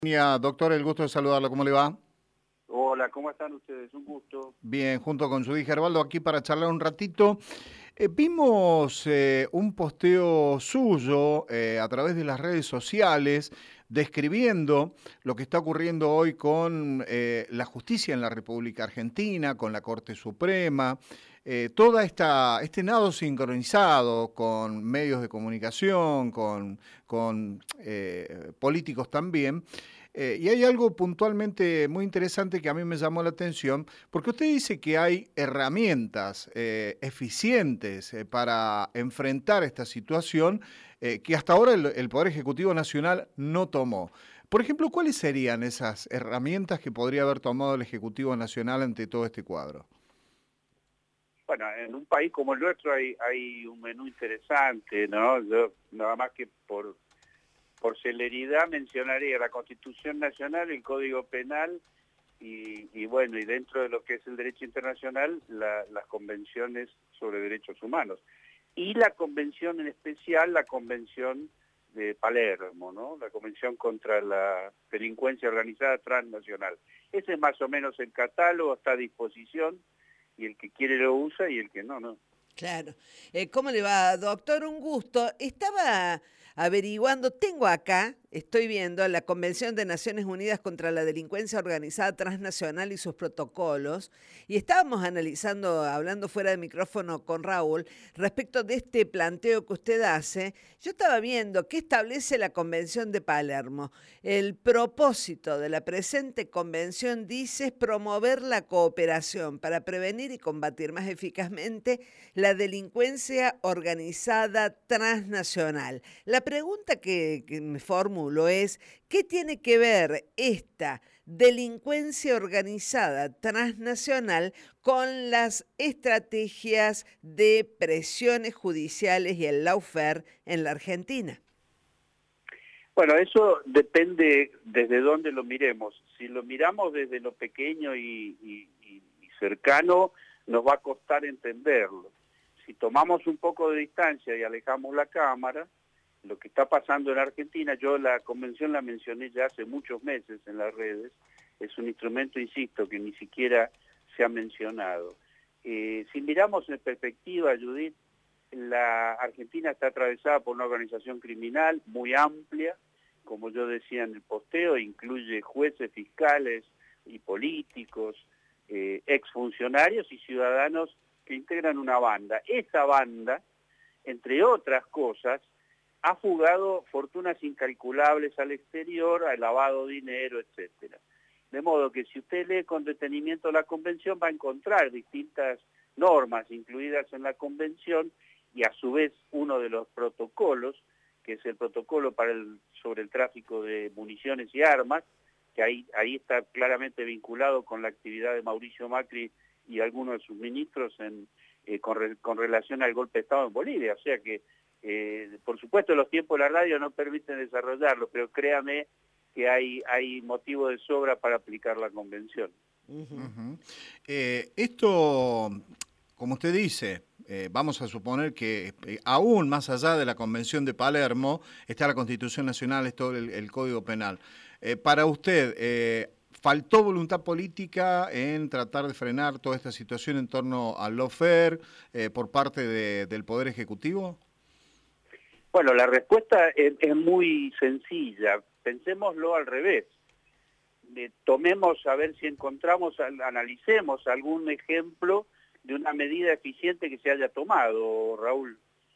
Doctor, el gusto de saludarlo, ¿cómo le va? Hola, ¿cómo están ustedes? Un gusto. Bien, junto con su hija Herbaldo aquí para charlar un ratito. Vimos un posteo suyo a través de las redes sociales describiendo lo que está ocurriendo hoy con la justicia en la República Argentina, con la Corte Suprema, toda este nado sincronizado con medios de comunicación, con políticos también. Y hay algo puntualmente muy interesante que a mí me llamó la atención, porque usted dice que hay herramientas eficientes para enfrentar esta situación que hasta ahora el Poder Ejecutivo Nacional no tomó. Por ejemplo, ¿cuáles serían esas herramientas que podría haber tomado el Ejecutivo Nacional ante todo este cuadro? Bueno, en un país como el nuestro hay un menú interesante, ¿no? Yo nada más que por celeridad mencionaría la Constitución Nacional, el Código Penal y bueno, y dentro de lo que es el derecho internacional, las convenciones sobre derechos humanos. Y la convención en especial, la convención de Palermo, ¿no? La convención contra la delincuencia organizada transnacional. Ese es más o menos el catálogo, está a disposición, y el que quiere lo usa y el que no, no. Claro. ¿Cómo le va, doctor? Un gusto. Estaba averiguando, tengo acá, estoy viendo la Convención de Naciones Unidas contra la Delincuencia Organizada Transnacional y sus protocolos, y estábamos analizando, hablando fuera de micrófono con Raúl, respecto de este planteo que usted hace. Yo estaba viendo qué establece la Convención de Palermo. El propósito de la presente convención, dice, es promover la cooperación para prevenir y combatir más eficazmente la delincuencia organizada transnacional. La pregunta que me formulo es, ¿qué tiene que ver esta delincuencia organizada transnacional con las estrategias de presiones judiciales y el lawfare en la Argentina? Bueno, eso depende desde dónde lo miremos. Si lo miramos desde lo pequeño y cercano, nos va a costar entenderlo. Si tomamos un poco de distancia y alejamos la cámara, lo que está pasando en Argentina, yo la convención la mencioné ya hace muchos meses en las redes, es un instrumento, insisto, que ni siquiera se ha mencionado. Si miramos en perspectiva, Judith, la Argentina está atravesada por una organización criminal muy amplia, como yo decía en el posteo, incluye jueces, fiscales y políticos, exfuncionarios y ciudadanos que integran una banda. Esa banda, entre otras cosas, ha fugado fortunas incalculables al exterior, ha lavado dinero, etcétera. De modo que si usted lee con detenimiento la convención va a encontrar distintas normas incluidas en la convención y a su vez uno de los protocolos, que es el protocolo sobre el tráfico de municiones y armas, que ahí está claramente vinculado con la actividad de Mauricio Macri y algunos de sus ministros con relación al golpe de Estado en Bolivia. O sea que, por supuesto, los tiempos de la radio no permiten desarrollarlo, pero créame que hay motivo de sobra para aplicar la convención. Uh-huh. Esto, como usted dice, vamos a suponer que aún más allá de la Convención de Palermo está la Constitución Nacional, es todo el Código Penal. Para usted, ¿faltó voluntad política en tratar de frenar toda esta situación en torno al lawfare por parte del Poder Ejecutivo? Bueno, la respuesta es muy sencilla. Pensémoslo al revés. Tomemos a ver si encontramos, analicemos algún ejemplo de una medida eficiente que se haya tomado, Raúl.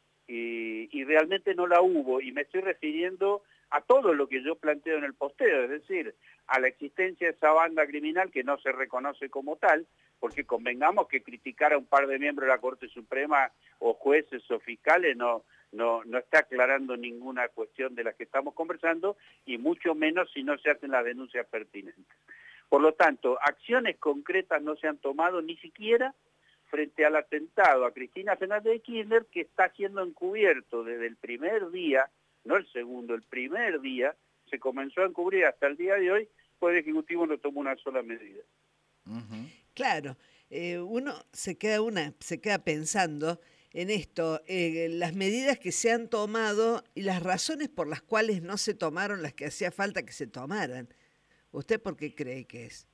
Y realmente no la hubo, y me estoy refiriendo a todo lo que yo planteo en el posteo, es decir, a la existencia de esa banda criminal que no se reconoce como tal, porque convengamos que criticar a un par de miembros de la Corte Suprema o jueces o fiscales no está aclarando ninguna cuestión de la que estamos conversando, y mucho menos si no se hacen las denuncias pertinentes. Por lo tanto, acciones concretas no se han tomado ni siquiera frente al atentado a Cristina Fernández de Kirchner, que está siendo encubierto desde el primer día, no el segundo, el primer día, se comenzó a encubrir hasta el día de hoy, pues el Ejecutivo no tomó una sola medida. Claro, uno se queda pensando en esto, las medidas que se han tomado y las razones por las cuales no se tomaron las que hacía falta que se tomaran. ¿Usted por qué cree que es?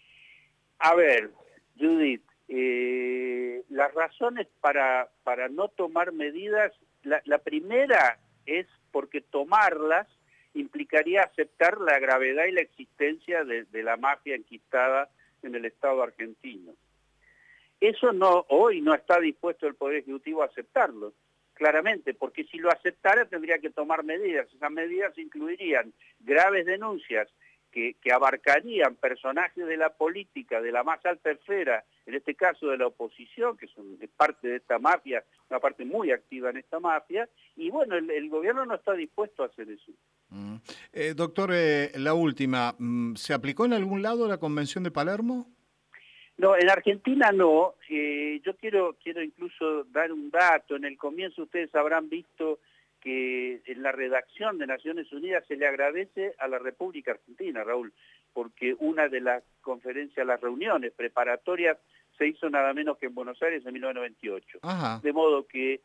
A ver, Judith, las razones para no tomar medidas, la primera es porque tomarlas implicaría aceptar la gravedad y la existencia de la mafia enquistada en el Estado argentino. Eso hoy no está dispuesto el Poder Ejecutivo a aceptarlo, claramente, porque si lo aceptara tendría que tomar medidas. Esas medidas incluirían graves denuncias que abarcarían personajes de la política, de la más alta esfera, en este caso de la oposición, que son parte de esta mafia, una parte muy activa en esta mafia, y bueno, el gobierno no está dispuesto a hacer eso. Doctor, la última, ¿se aplicó en algún lado la Convención de Palermo? No, en Argentina no. Yo quiero incluso dar un dato. En el comienzo ustedes habrán visto que en la redacción de Naciones Unidas se le agradece a la República Argentina, Raúl, porque una de las conferencias, las reuniones preparatorias se hizo nada menos que en Buenos Aires en 1998. Ajá. De modo que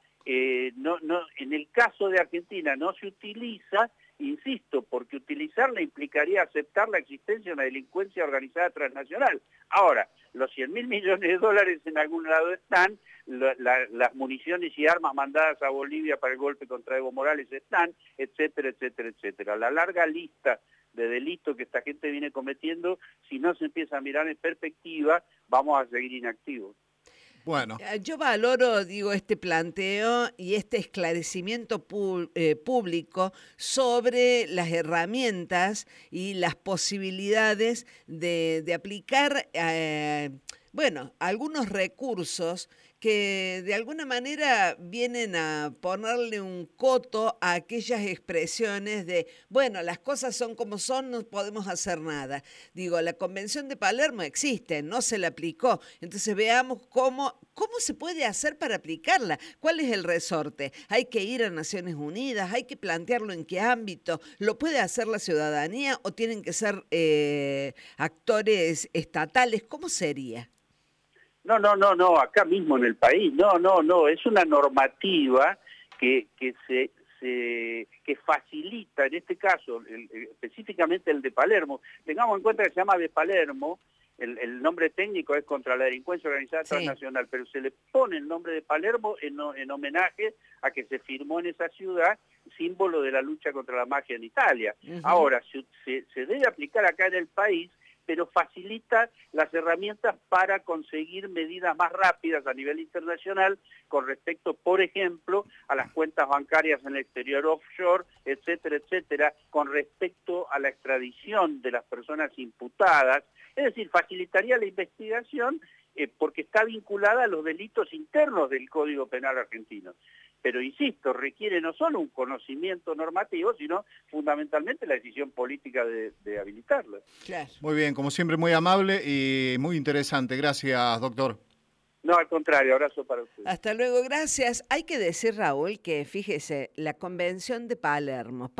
en el caso de Argentina no se utiliza, insisto, porque utilizarla implicaría aceptar la existencia de una delincuencia organizada transnacional. Ahora, los 100.000 millones de dólares en algún lado están, las municiones y armas mandadas a Bolivia para el golpe contra Evo Morales están, etcétera, etcétera, etcétera. La larga lista de delitos que esta gente viene cometiendo, si no se empieza a mirar en perspectiva, vamos a seguir inactivos. Bueno. Yo valoro, digo, este planteo y este esclarecimiento público sobre las herramientas y las posibilidades de aplicar, bueno, algunos recursos que de alguna manera vienen a ponerle un coto a aquellas expresiones de, bueno, las cosas son como son, no podemos hacer nada. Digo, la Convención de Palermo existe, no se la aplicó. Entonces veamos cómo se puede hacer para aplicarla. ¿Cuál es el resorte? Hay que ir a Naciones Unidas, hay que plantearlo en qué ámbito. ¿Lo puede hacer la ciudadanía o tienen que ser actores estatales? ¿Cómo sería? No, acá mismo en el país, no, es una normativa que facilita, en este caso, específicamente el de Palermo. Tengamos en cuenta que se llama de Palermo, el nombre técnico es contra la delincuencia organizada transnacional, pero se le pone el nombre de Palermo en homenaje a que se firmó en esa ciudad, símbolo de la lucha contra la mafia en Italia. Ahora, se debe aplicar acá en el país, pero facilita las herramientas para conseguir medidas más rápidas a nivel internacional con respecto, por ejemplo, a las cuentas bancarias en el exterior offshore, etcétera, etcétera, con respecto a la extradición de las personas imputadas. Es decir, facilitaría la investigación porque está vinculada a los delitos internos del Código Penal argentino. Pero insisto, requiere no solo un conocimiento normativo, sino fundamentalmente la decisión política de habilitarlo. Claro. Muy bien, como siempre, muy amable y muy interesante. Gracias, doctor. No, al contrario, abrazo para usted. Hasta luego, gracias. Hay que decir, Raúl, que fíjese, la Convención de Palermo